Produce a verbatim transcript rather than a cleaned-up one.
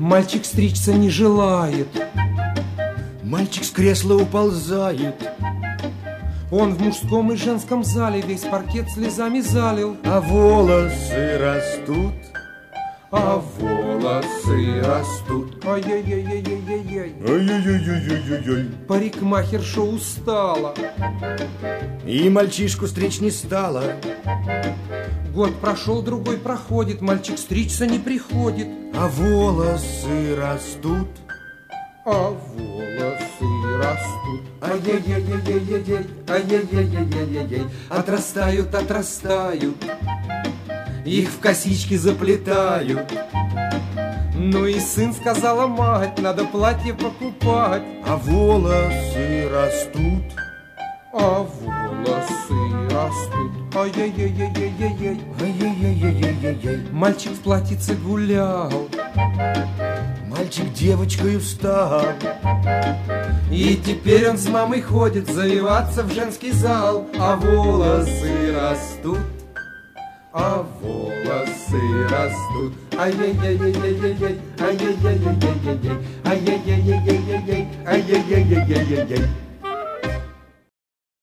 Мальчик стричься не желает. Мальчик с кресла уползает. Он в мужском и женском зале весь паркет слезами залил. А волосы растут, а волосы растут. Ай-яй-яй-яй-яй-яй. Ай-яй-яй-яй-яй-яй. Парикмахерша устала, и мальчишку стричь не стала. Год прошел, другой проходит, мальчик стричься не приходит. А волосы растут, а волосы растут. Ай-яй-яй-яй-яй-яй, ай-яй-яй-яй-яй-яй. Отрастают, отрастают, их в косички заплетают. Ну и сын, сказала мать, надо платье покупать. А волосы растут, а волосы растут. Ай-яй-яй-яй-яй-яй. Ай-яй-яй-яй-яй-яй. Мальчик в платьице гулял, мальчик девочкою стал. И теперь он с мамой ходит завиваться в женский зал. А волосы растут, а волосы растут. Ай-яй-яй-яй-яй-яй, ай-яй-яй-яй-яй-яй, ай-яй-яй-яй-яй-яй, ай-яй-яй-яй-яй-яй.